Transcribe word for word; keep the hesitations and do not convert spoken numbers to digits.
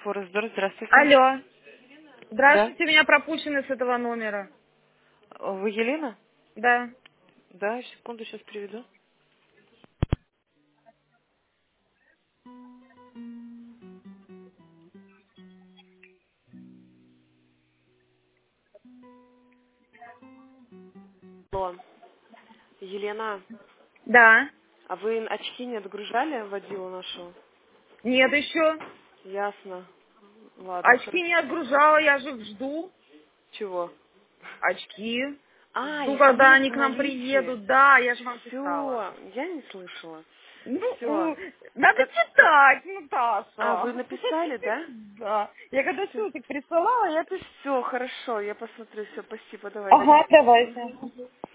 Форестдор, здравствуйте. Алло. Да. Здравствуйте, меня пропущены с этого номера. Вы Елена? Да. Да, секунду, сейчас приведу. Алло. Елена, Да. а вы очки не отгружали водилу нашу? Нет еще. Ясно. Ладно, Очки не хорошо. отгружала, я же жду. Чего? Очки. А, Жду, их когда нет они в к нам наличии. приедут. Да, я же вам писала. Все, я не слышала. Ну, Все. у, надо читать, А, вы Наташа. написали, да? Да. Я когда Все. ссылки присылала, я писала. Все, хорошо, я посмотрю, все, спасибо, давайте. Ага, Мгм. давайте.